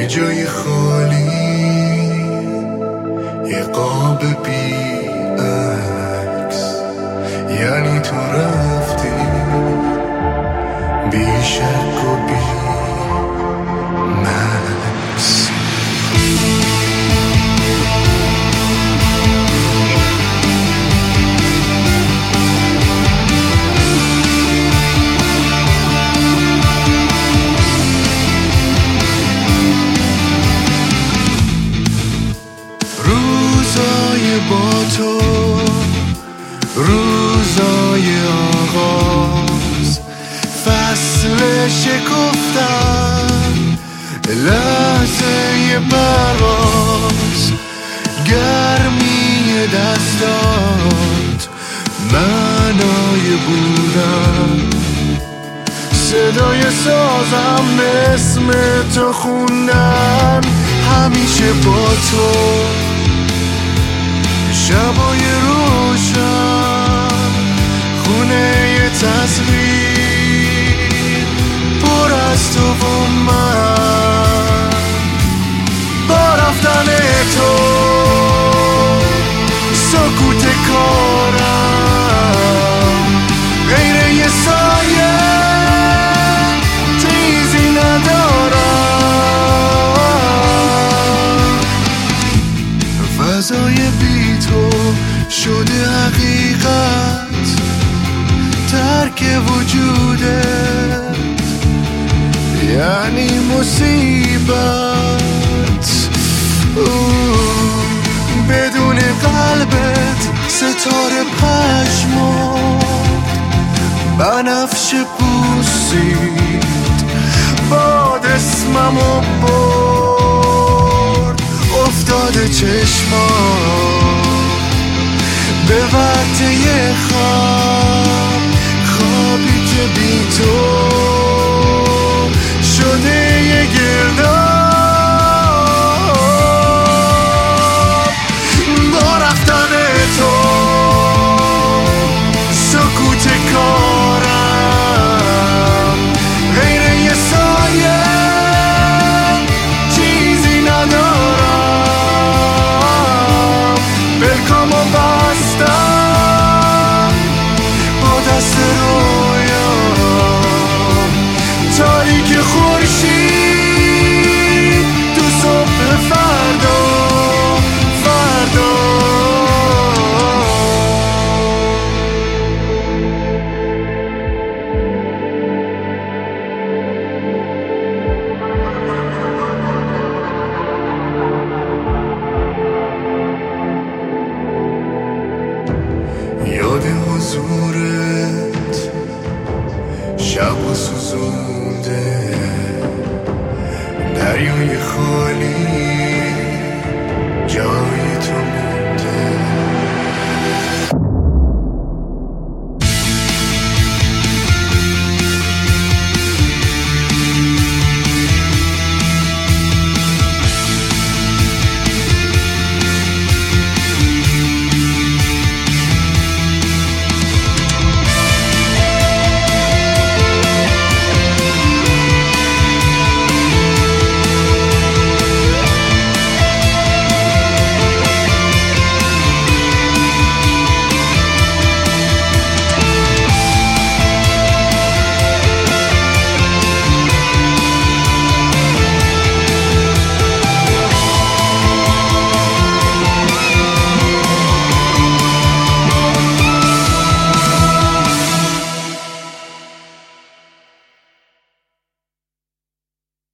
یه جای خالی، یه قاب بی عکس، یعنی تو رفتی بی شک و بی مکس. روزای با تو، روزای آغاز، فصل شکفتن، لحظه پرواز، گرمی دستات، معنای بودن، صدای سازم اسم تو خوندن، همیشه با تو، شبای روشن، خونه ی تصویر پر از تو و من. با رفتن تو سکوت کارم غیر یه سایه تیزی ندارم. فضای بی تو شده حقیقت، ترک وجودت یعنی مصیبت. بدون قلبت ستاره پشمرد، بنفش پوسید، باد اسممو برد، افتاده چشمام به وقت یه خوابی که بی تو شده یه گرداب. با رفتن تو سکوت کارم غیر یه سایه چیزی ندارم. بلکامو بستم با دست رویام، تاریک خورشید تو صبح فردا. یاد حضورت شب و سوزونده، دریای خالی جای